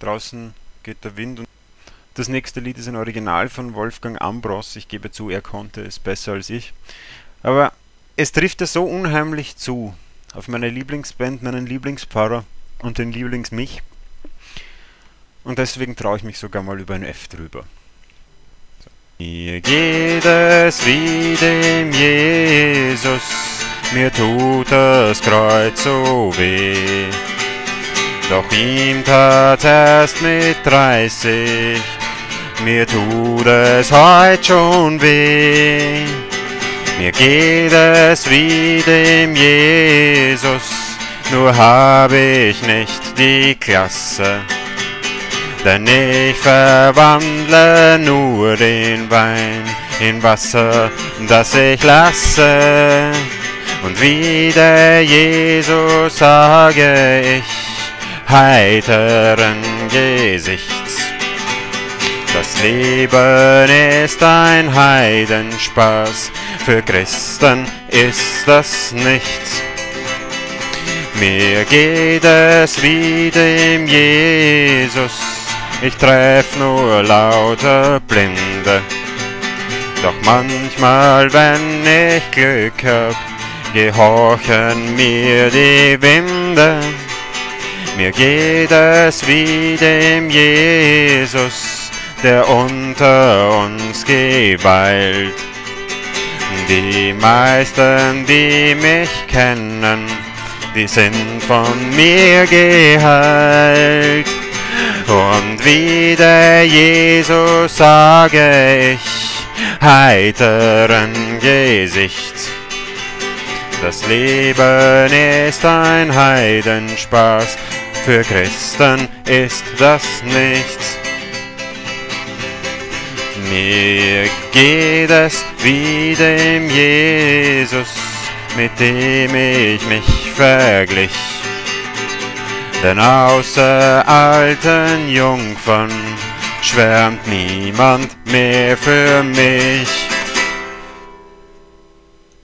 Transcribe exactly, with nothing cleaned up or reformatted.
Draußen geht der Wind. Und das nächste Lied ist ein Original von Wolfgang Ambros. Ich gebe zu, er konnte es besser als ich. Aber es trifft ja so unheimlich zu auf meine Lieblingsband, meinen Lieblingspfarrer und den Lieblingsmich. Und deswegen traue ich mich sogar mal über ein F drüber. So. Mir geht es wie dem Jesus, mir tut das Kreuz so weh. Doch ihm tat erst mit dreißig, mir tut es heut schon weh. Mir geht es wie dem Jesus, nur hab ich nicht die Klasse. Denn ich verwandle nur den Wein in Wasser, das ich lasse. Und wie der Jesus sage ich, heiteren Gesichts: Das Leben ist ein Heidenspaß, für Christen ist das nichts. Mir geht es wie dem Jesus, ich treff nur lauter Blinde. Doch manchmal, wenn ich Glück hab, gehorchen mir die Winde. Mir geht es wie dem Jesus, der unter uns geweilt. Die meisten, die mich kennen, die sind von mir geheilt. Und wie der Jesus sage ich, heiteren Gesichts: Das Leben ist ein Heidenspaß, für Christen ist das nichts. Mir geht es wie dem Jesus, mit dem ich mich verglich. Denn außer alten Jungfern schwärmt niemand mehr für mich.